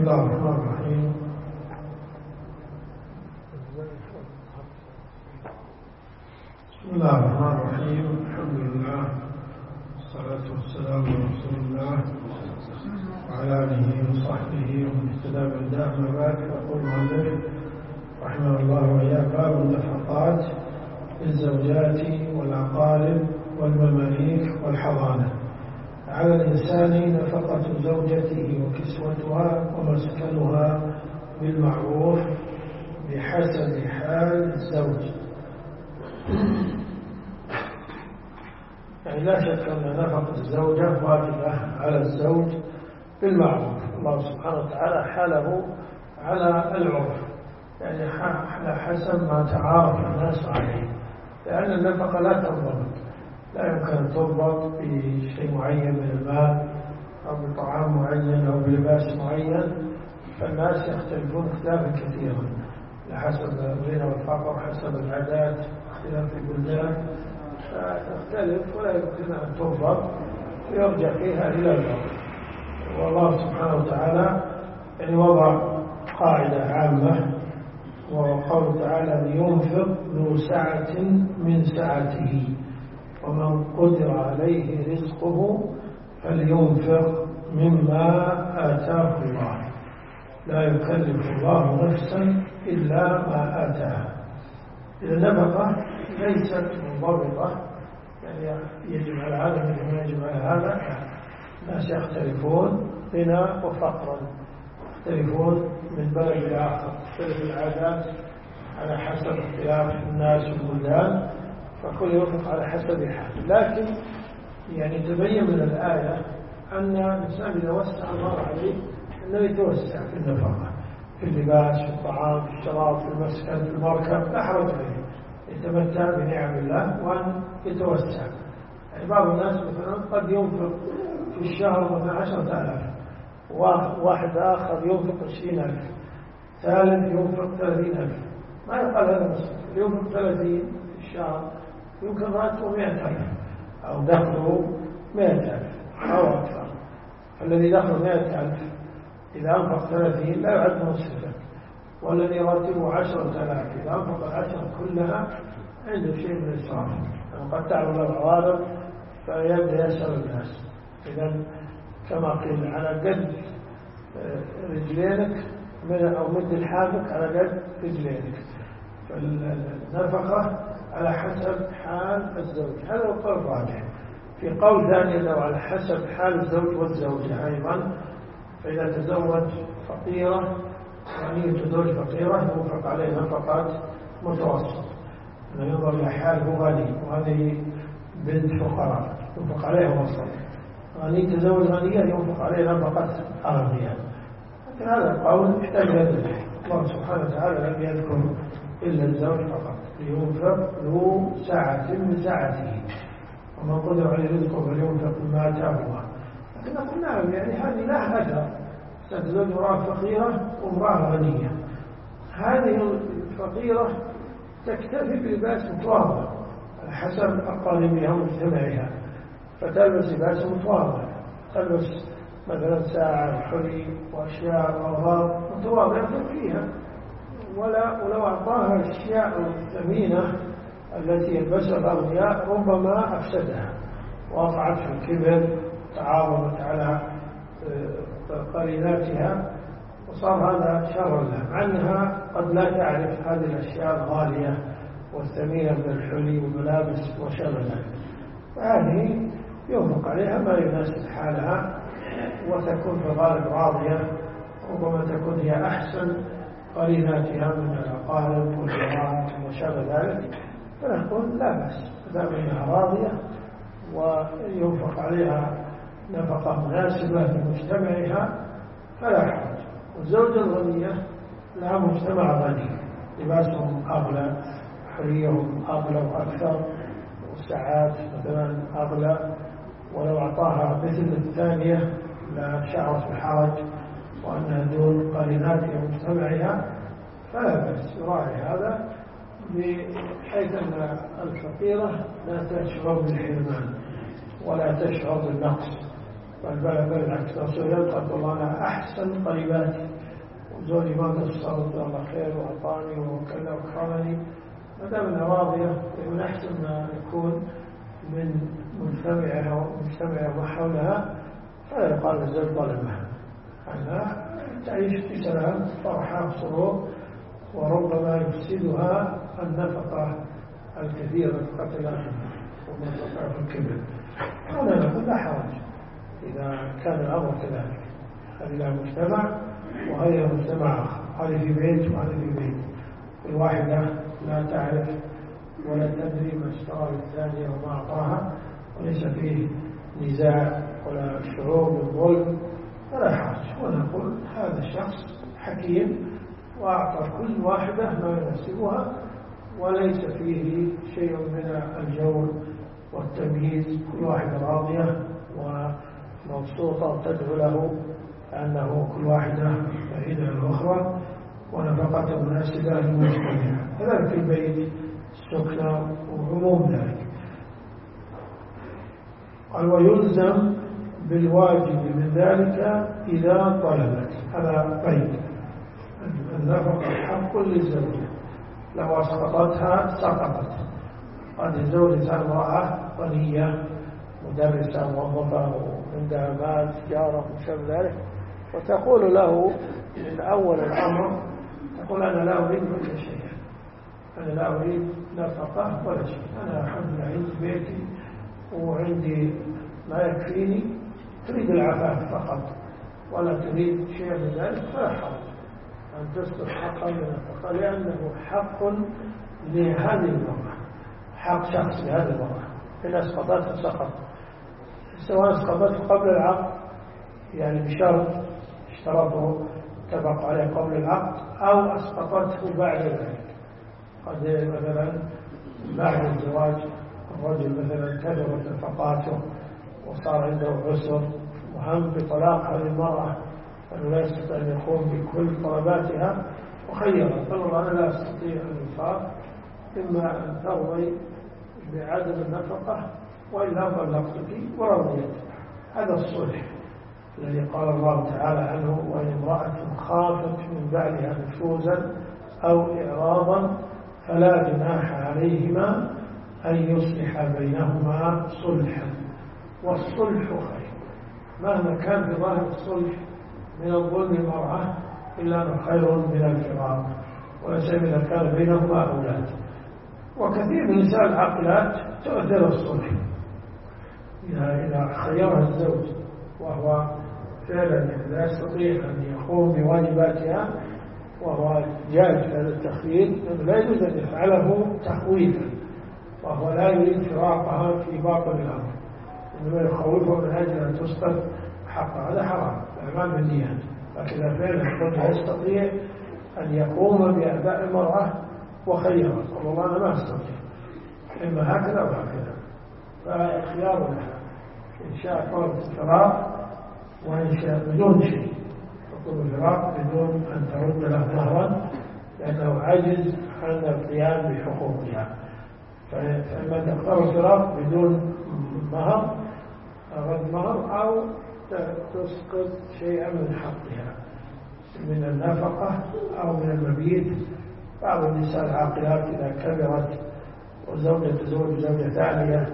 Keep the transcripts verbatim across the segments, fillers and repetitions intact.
الله الرحمن الرحيم. بسم الله الرحمن الرحيم. الحمد لله والصلاة والسلام على رسول الله وعلى آله وصحبه ومن اهتدى بهداه. أما بعد، يقول المؤلف رحمه الله وإياه: باب النفقات للزوجات والأقارب والمماليك والحضانة. على الإنسان نفقة زوجته وكسوتها ومسكنها بالمعروف بحسب حال الزوج. يعني لا شك أن نفقة الزوجة واجبة على الزوج بالمعروف. الله سبحانه وتعالى حاله على العرف، يعني على حسب ما تعارف الناس عليه، لأن النفقة لا تنضبط، لا يمكن أن تضبط بشيء معين من المال أو بطعام معين أو بلباس معين، فالناس يختلفون اختلافا كثيرا لحسب الغنى والفقر، حسب العادات، اختلاف البلدان، فتختلف ولا يمكن أن تضبط ويرجع فيها إلى الأرض. والله سبحانه وتعالى يعني وضع قاعدة عامة، وقال تعالى: لينفق ذو سعة من سعته ومن قدر عليه رزقه فلينفق مما آتاه الله، لا يكلف الله نفسا إلا ما آتاها. إذا النفقة ليست منضبطة، يعني يجب على هذا مثل ما يجب على هذا. الناس يختلفون غنى وفقرا، يختلفون من بلد لآخر، تختلف العادات على حسب اختلاف الناس والبلدان، فكل ينفق على حسب حاله. لكن يعني تبين من الآية أن الإنسان إذا وسع الله عليه أنه يتوسع في النفقة، في اللباس، في الطعام، في الشراب، في المسكن، في المركب، لا حرج عليه، يتمتع بنعم الله وأن يتوسع. يعني بعض الناس مثلا قد ينفق في الشهر مثلا عشرة آلاف، واحد آخر ينفق عشرين ألف، ثالث ينفق ثلاثين ألف. ما يقال هذا مسلم، ينفق ثلاثين في الشهر يمكن راتبه مئة ألف أو دخله مئة ألف أو أكثر. الذي دخله مئة ألف إذا أنفق ثلاثين لا يعد مسرفا، والذي راتبه عشرة آلاف إذا أنفق العشرة كلها عنده شيء من الإسراف، يعني قد تعرض له العوارض فيبدأ يسأل الناس. إذا كما قيل: على قد رجلينك أو مد لحافك على قد رجلينك. فالنفقة على حسب حال الزوج، هذا هو القول الراجح. في قول ثاني لو على حسب حال الزوج والزوجة أيضا، فإذا تزوج فقيرة يعني تزوج فقيرة ينفق عليه نفقات متوسط، أنه ينظر إلى حاله غني وهذه بنت فقراء ينفق عليها وسط، غني تزوج غنية ينفق عليه نفقة أغنياء. لكن هذا القول يحتاج إلى دليل. الله سبحانه وتعالى لم يذكر إلا الزوج فقط: لينفق ذو سعة من سعته ومن قدر عليه رزقه فلينفق مما آتاه الله. لكن نقول نعم، يعني هذه لا أثر، ستزوج امرأة فقيرة وامرأة غنية، هذه الفقيرة تكتفي بلباس متواضع على حسب أقاربها ومجتمعها، فتلبس لباس متواضع، تلبس مثلا ساعة حلي وأشياء أغراض متواضعة فيها، ولا ولو أعطاها الأشياء الثمينة التي يلبسها الأغنياء ربما أفسدها وقعت في الكبر، تعاظمت على قريناتها وصار هذا شرا لها، مع أنها قد لا تعرف هذه الأشياء الغالية والثمينة من الحلي والملابس وشابه ذلك. فهذه ينفق عليها ما يناسب حالها وتكون في الغالب راضية، ربما تكون هي أحسن قريناتها من الأقارب والجيران وشابه ذلك، فنقول لا بأس دام أنها راضية وينفق عليها نفقة مناسبة لمجتمعها فلا حرج. والزوجة الغنية لها مجتمع غني، لباسهم أغلى، حليهم أغلى وأكثر، والساعات مثلا أغلى، ولو أعطاها مثل الثانية لا شعرت بحرج وأنها دون قريناتها ومجتمعها، فلا بأس يراعي هذا، بحيث أن الفقيرة لا تشعر بالحرمان ولا تشعر بالنقص، بل بل بالعكس الرسول يلقى والله أنا أحسن قريباتي وزوجي ما قصرت الله خير وأعطاني وكذا وكرمني ما دام أنها راضية من أحسن ما يكون من مجتمعها ومجتمعها وما حولها فلا يقال الزوج ظلمها أنها تعيش في سلام فرحة وسرور وربما يفسدها النفقة الكثيرة قتلها والنفقة في الكبر. هنا نقول لا حرج إذا كان الأمر كذلك، هذا مجتمع وهذا مجتمع آخر، هذا في بيت وهذا في بيت، كل واحدة لا تعرف ولا تدري ما اشترى الثانية وما أعطاها وليس فيه نزاع ولا شعور بالظلم فلا حرج. ونقول هذا الشخص حكيم وأعطى كل واحدة ما يناسبها وليس فيه شيء من الجور والتمييز، كل واحدة راضية ومبسوطة تدعو له أنه كل واحدة بعيدة عن الأخرى ونفقة مناسبة لمجتمعها. كذلك البيت السكنى وعموم ذلك. قال ويلزم بالواجب من ذلك إذا طلبت. هذا قيد، النفقة حق للزوجة، لو أسقطتها سقطت. قد الزوجة امرأة غنية مدرسة موظفة وعندها مال تجارة وشبه ذلك وتقول له من أول الأمر تقول أنا لا أريد منك شيء، أنا لا أريد نفقة ولا شيء، أنا الحمد لله عندي بيتي وعندي ما يكفيني، تريد العفاف فقط ولا تريد شيء من ذلك فلا حرج أن تسقط حقا للنفقة، لأنه حق لهذه المرأة، حق شخص لهذه المرأة. إن أسقطته سقط، سواء أسقطته قبل العقد يعني بشرط اشترطه اتفق عليه قبل العقد أو أسقطته بعد ذلك. قد مثلا بعد الزواج الرجل مثلا كثرت نفقاته وصار عنده عسر وهم بطلاق هذه المرأة أنه لا يستطيع أن يقوم بكل طلباتها وخيرها، قال أنا لا أستطيع الإنفاق، إما أن ترضي بعدم النفقة وإلا طلقتك ورضيت. هذا الصلح الذي قال الله تعالى عنه وإن امرأة خافت من بعدها نشوزا أو إعراضا فلا جناح عليهما أن يصلح بينهما صلحا والصلح خير. مهما كان في ظاهر الصلح من الظلم المرأة إلا أنه خير من الفراق، ولا سيما إذا كان بينهما أولاد. وكثير من نساء العاقلات تؤثر الصلح إذا إذا خيرها الزوج وهو فعلا لا يستطيع أن يقوم بواجباتها وهو جاهز في هذا التخيير، لا يجوز أن يفعله تخويفا وهو لا يريد فراقها في باطن الأمر، إنما يخوفه من أجل أن تسقط حقها، هذا حرام أمام النيات. لكن إذا فعلا الرجل يستطيع أن يقوم بأداء المرأة وخيرها قال الله أنا ما أستطيع إما هكذا أو هكذا، فخيار لها إن شاء طلب الفراق وإن شاء بدون شيء تطلب الفراق بدون أن ترد له مهرا لأنه عجز عن القيام بحقوقها، فإما تختار الفراق بدون مهر رد مهر أو تسقط شيئا من حقها من النفقة أو من المبيت. بعض النساء العاقلات إذا كبرت وزوجة تزوج زوجة ثانية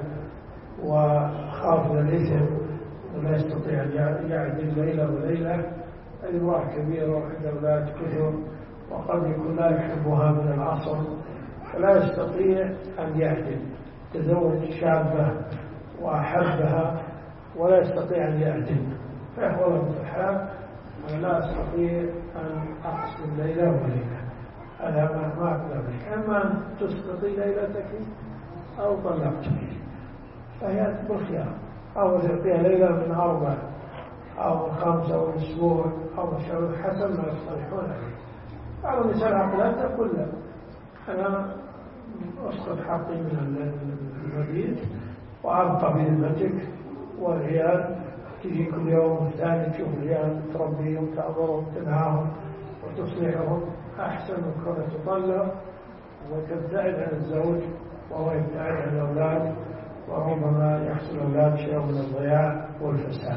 وخاف من الإثم ولا يستطيع أن يعدل ليلة وليلة، المرأة كبيرة وعندها أولاد كثر وقد يكون لا يحبها من العصر فلا يستطيع أن يعدل، تزوج شابة وأحبها ولا يستطيع أن يعدل، فهو الحال أنا لا أستطيع أن أقسم ليلة وليلة، هذا ما ما أقدر لك، أما أن تسقطي ليلتك أو طلقتك فهي بالخيار، أو تعطيها ليلة من أربع أو من خمسة أو من أسبوع أو من شهر حسب ما يصطلحون عليه. بعض النساء العقلات تقول لا أنا أسقط حقي من المبيت وأبقى بذمتك، والعيال تجي كل يوم الثاني تشوف العيال تربيهم تأمرهم تنهاهم وتصلحهم أحسن من كونها تطلق وتبتعد عن الزوج وهو يبتعد عن الأولاد وربما يحصل الأولاد شيء من الضياع والفساد.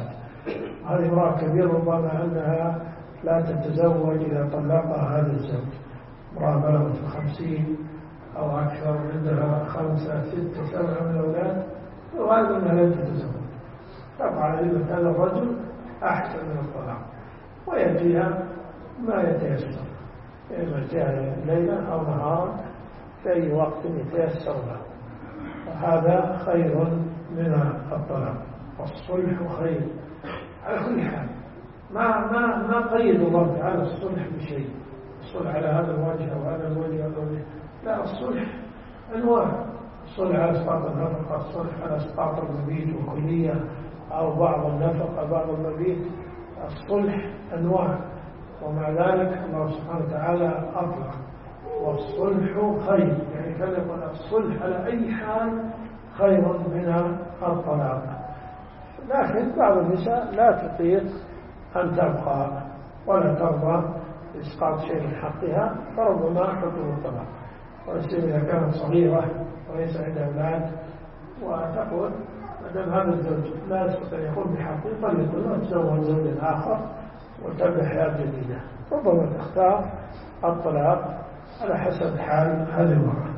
هذه امرأة كبيرة ربما أنها لا تتزوج إذا طلقها هذا الزوج، امرأة بلغت الخمسين أو أكثر، عندها خمسة ستة سبعة من الأولاد، وغالبا أنها لن تتزوج. طبعا لمن هذا الرجل أحسن من الطلاق، ويأتيها ما يتيسر، إما يأتيها ليلة أو نهارا في أي وقت يتيسر له، وهذا خير من الطلاق. والصلح خير على كل حال. ما ما ما قيد الله تعالى الصلح بشيء، الصلح على هذا الوجه أو هذا الوجه أو هذا الوجه، لا، الصلح أنواع، الصلح على اسقاط النفقة، الصلح على اسقاط المبيت وكلية أو بعض النفقة بعض المبيت، الصلح أنواع، ومع ذلك الله سبحانه وتعالى أطلق والصلح خير، يعني كان يقول الصلح على أي حال خير من الطلاق. لكن بعض النساء لا تطيق أن تبقى ولا ترضى إسقاط شيء من حقها، فربما حكم الطلاق، والسيدة إذا كانت صغيرة وليس عندها أولاد وتقول مادام هذا الزوج لا يستطيع أن يقوم بحقه فليقول تزوج زوجا آخر وتبدأ حياة جديدة، ربما تختار الطلاق على حسب حال هذه المرأة.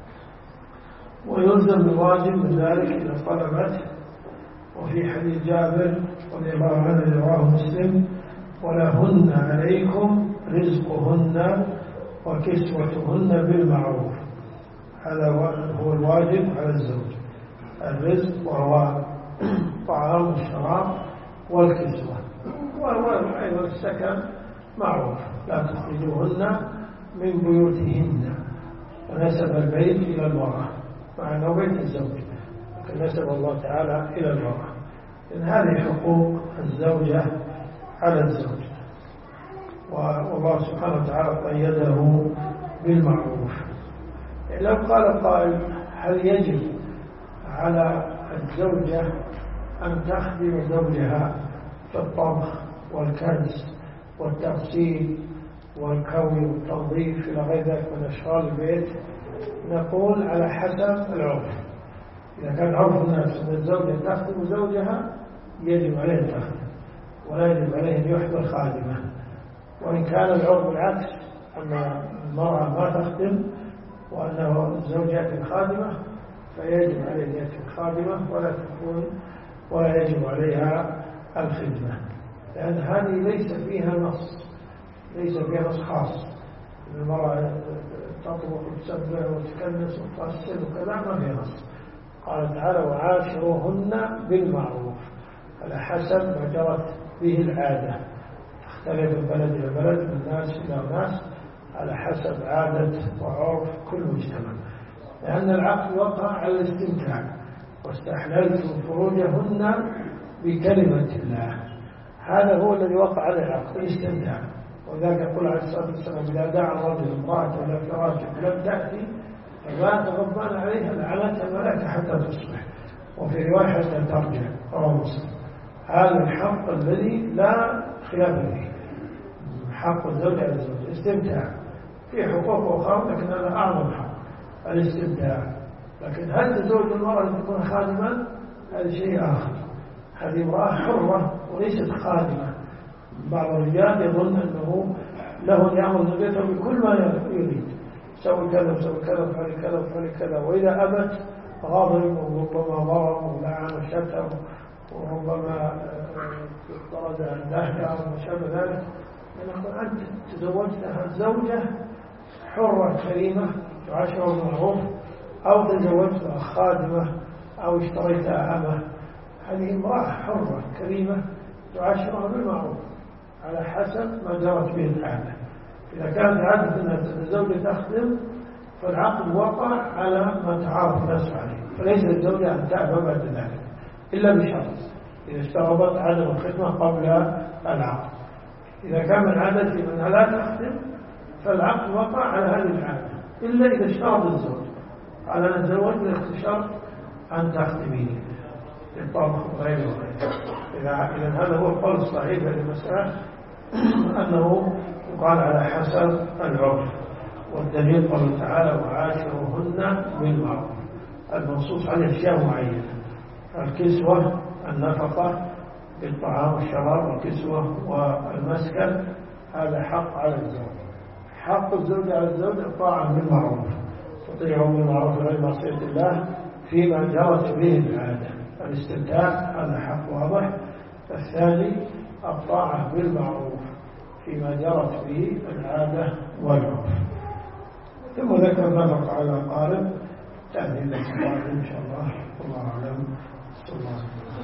ويلزم بالواجب من ذلك إذا طلبت. وفي حديث جابر رضي الله عنه رواه مسلم: ولهن عليكم رزقهن وكسوتهن بالمعروف. هذا هو الواجب على الزوج، الرزق وهو طعام والشراب والكسوة، وأيضا السكن معروف، لا تخرجوهن من بيوتهن، ونسب البيت إلى المرأة مع أنه بيت الزوج، لكن نسب الله تعالى إلى المرأة، إن هذه حقوق الزوجة على الزوج. والله سبحانه وتعالى قيده بالمعروف. لو قال قائل: هل يجب على الزوجة أن تخدم زوجها في الطبخ والكنس والتغسيل والكوي والتنظيف إلى غير ذلك من أشغال البيت؟ نقول على حسب العرف. إذا كان عرف الناس أن الزوجة تخدم زوجها يجب عليه أن تخدم، ولا يجب عليه أن يحضر خادمة. وإن كان العرف العكس، أن المرأة ما تخدم وأنه الزوجة الخادمة، فيجب عليه أن يأتي الخادمة ولا تكون ولا يجب عليها الخدمة، لأن هذه ليس فيها نص، ليس فيها نص خاص. المرأة تطبخ وتسبح وتكنس وتغسل وكذا، ما فيها نص. قال تعالى: وعاشروهن بالمعروف، على حسب ما جرت به العادة، تختلف من بلد إلى بلد، من ناس إلى ناس، على حسب عادة وعرف كل مجتمع. لأن العقد وقع على الاستمتاع: واستحللتم فروجهن بكلمة الله، هذا هو الذي وقع على العقد، الاستمتاع. وذلك يقول عليه الصلاة والسلام: إذا دعا الرجل امرأته إلى فراشه لم تأتي فما تغضبان عليها لعنتها الملائكة حتى تصبح، وفي رواية حتى ترجع، رواه مسلم. هذا الحق الذي لا خلاف فيه، حق الزوج على الزوج، الاستمتاع. في حقوق أخرى لكن هذا أعظم حق، الاستمتاع. لكن هل تزوج المرأة أن تكون خادمة؟ هذا شيء آخر. هذه امرأة حرة وليست خادمة. بعض الرجال يظن أنه له أن يعمل زوجته بكل ما يريد، سوي كذا وسوي كذا وفعل كذا وفعل كذا، وإذا أبت غضب وربما ضرب ولعن وشتم وربما طرد الدهشة وما شابه ذلك. نقول أنت تزوجتها زوجة حرة كريمة تعاشر بالمعروف، أو تزوجتها خادمة أو اشتريتها أمة، هذه امرأة حرة كريمة تعاشرها بالمعروف على حسب ما جرت به العادة. إذا كانت عادة أنها الزوجة تخدم فالعقد وقع على ما تعارف الناس عليه، فليس للزوجة أن تعب بعد ذلك إلا بشرط: إذا اشترطت عدم الخدمة قبل العقد. إذا كان من عادة أنها لا تخدم فالعقد وقع على هذه العادة، إلا إذا اشترط الزوج قال: أنا تزوجت اخت أن تخدميني للطبخ وغيره وغيره. إذا هذا هو القول الصحيح في المسألة، أنه يقال على حسب العرف. والدليل قوله تعالى: وعاشروهن بالمعروف، المنصوص على أشياء معينة: الكسوة، النفقة، بالطعام والشراب والكسوة والمسكن، هذا حق على الزوج. حق الزوج على الزوج الطاعة بالمعروف، تطيعه بالمعروف غير معصية الله فيما جرت به العادة. الاستمتاع هذا حق واضح. الثاني الطاعة بالمعروف فيما جرت به العادة والعرف. ثم ذكر نفق على قارب تأذين لك إن شاء الله. الله أعلم. صلى الله عليه وسلم.